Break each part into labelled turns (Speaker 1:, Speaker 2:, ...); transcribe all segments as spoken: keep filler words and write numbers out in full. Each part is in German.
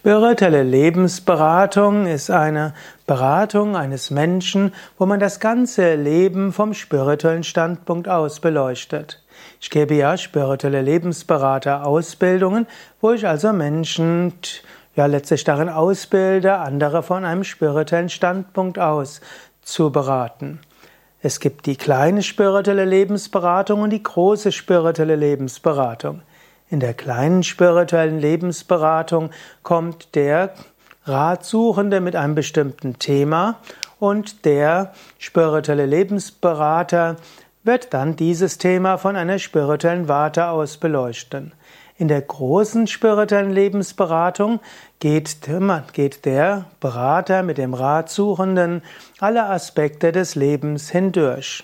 Speaker 1: Spirituelle Lebensberatung ist eine Beratung eines Menschen, wo man das ganze Leben vom spirituellen Standpunkt aus beleuchtet. Ich gebe ja spirituelle Lebensberater-Ausbildungen, wo ich also Menschen ja letztlich darin ausbilde, andere von einem spirituellen Standpunkt aus zu beraten. Es gibt die kleine spirituelle Lebensberatung und die große spirituelle Lebensberatung. In der kleinen spirituellen Lebensberatung kommt der Ratsuchende mit einem bestimmten Thema und der spirituelle Lebensberater wird dann dieses Thema von einer spirituellen Warte aus beleuchten. In der großen spirituellen Lebensberatung geht, geht der Berater mit dem Ratsuchenden alle Aspekte des Lebens hindurch.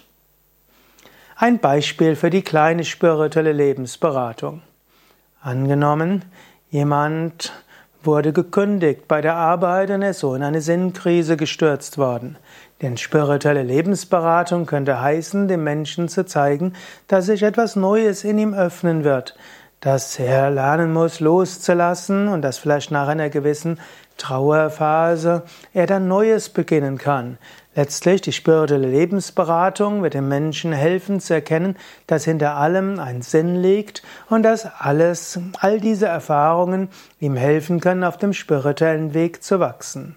Speaker 1: Ein Beispiel für die kleine spirituelle Lebensberatung. Angenommen, jemand wurde gekündigt bei der Arbeit und ist so in eine Sinnkrise gestürzt worden. Denn spirituelle Lebensberatung könnte heißen, dem Menschen zu zeigen, dass sich etwas Neues in ihm öffnen wird, dass er lernen muss, loszulassen und dass vielleicht nach einer gewissen Trauerphase er dann Neues beginnen kann. Letztlich, die spirituelle Lebensberatung wird dem Menschen helfen zu erkennen, dass hinter allem ein Sinn liegt und dass alles, all diese Erfahrungen ihm helfen können, auf dem spirituellen Weg zu wachsen.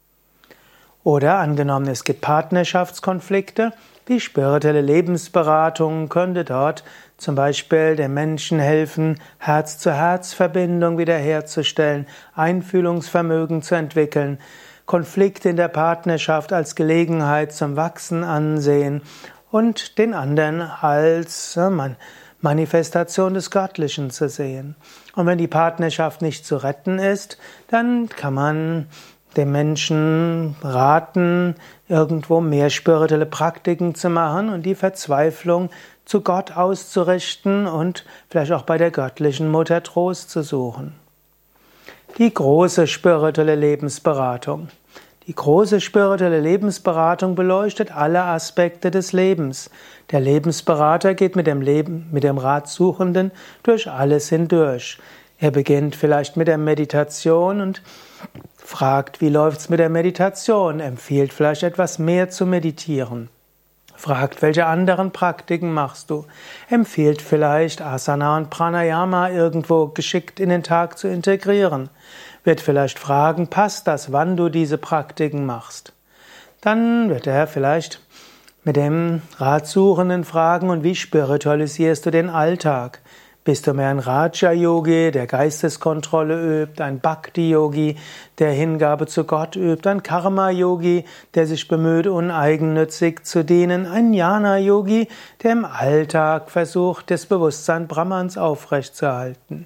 Speaker 1: Oder angenommen, es gibt Partnerschaftskonflikte, die spirituelle Lebensberatung könnte dort zum Beispiel dem Menschen helfen, Herz-zu-Herz-Verbindung wiederherzustellen, Einfühlungsvermögen zu entwickeln, Konflikte in der Partnerschaft als Gelegenheit zum Wachsen ansehen und den anderen als Manifestation des Göttlichen zu sehen. Und wenn die Partnerschaft nicht zu retten ist, dann kann man dem Menschen raten, irgendwo mehr spirituelle Praktiken zu machen und die Verzweiflung zu Gott auszurichten und vielleicht auch bei der göttlichen Mutter Trost zu suchen. Die große spirituelle Lebensberatung. Die große spirituelle Lebensberatung beleuchtet alle Aspekte des Lebens. Der Lebensberater geht mit dem Leben, mit dem Ratsuchenden durch alles hindurch. Er beginnt vielleicht mit der Meditation und fragt, wie läuft's mit der Meditation? Empfiehlt vielleicht etwas mehr zu meditieren. Fragt, welche anderen Praktiken machst du? Empfiehlt vielleicht Asana und Pranayama irgendwo geschickt in den Tag zu integrieren. Wird vielleicht fragen, passt das, wann du diese Praktiken machst? Dann wird er vielleicht mit dem Ratsuchenden fragen, und wie spiritualisierst du den Alltag? Bist du mehr ein Raja-Yogi, der Geisteskontrolle übt, ein Bhakti-Yogi, der Hingabe zu Gott übt, ein Karma-Yogi, der sich bemüht, uneigennützig zu dienen, ein Jnana-Yogi, der im Alltag versucht, das Bewusstsein Brahmans aufrechtzuerhalten?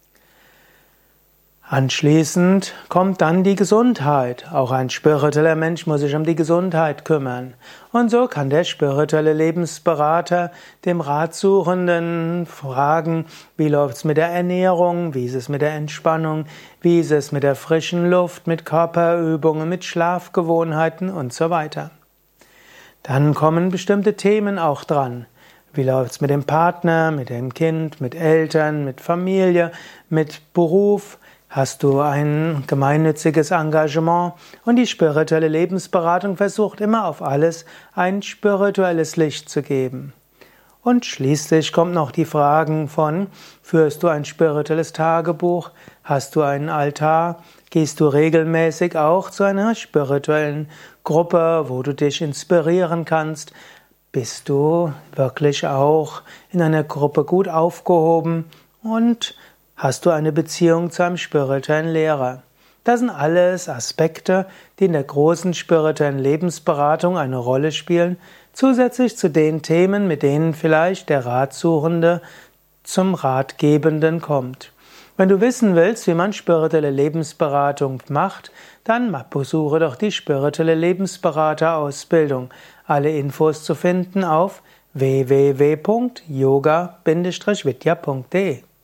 Speaker 1: Anschließend kommt dann die Gesundheit. Auch ein spiritueller Mensch muss sich um die Gesundheit kümmern. Und so kann der spirituelle Lebensberater dem Ratsuchenden fragen, wie läuft's mit der Ernährung, wie ist es mit der Entspannung, wie ist es mit der frischen Luft, mit Körperübungen, mit Schlafgewohnheiten und so weiter. Dann kommen bestimmte Themen auch dran. Wie läuft's mit dem Partner, mit dem Kind, mit Eltern, mit Familie, mit Beruf? Hast du ein gemeinnütziges Engagement? Und die spirituelle Lebensberatung versucht immer auf alles ein spirituelles Licht zu geben. Und schließlich kommt noch die Fragen von, führst du ein spirituelles Tagebuch? Hast du einen Altar? Gehst du regelmäßig auch zu einer spirituellen Gruppe, wo du dich inspirieren kannst? Bist du wirklich auch in einer Gruppe gut aufgehoben? Und hast du eine Beziehung zu einem spirituellen Lehrer? Das sind alles Aspekte, die in der großen spirituellen Lebensberatung eine Rolle spielen, zusätzlich zu den Themen, mit denen vielleicht der Ratsuchende zum Ratgebenden kommt. Wenn du wissen willst, wie man spirituelle Lebensberatung macht, dann besuche doch die spirituelle Lebensberaterausbildung. Alle Infos zu finden auf w w w punkt yoga Bindestrich vidya punkt de.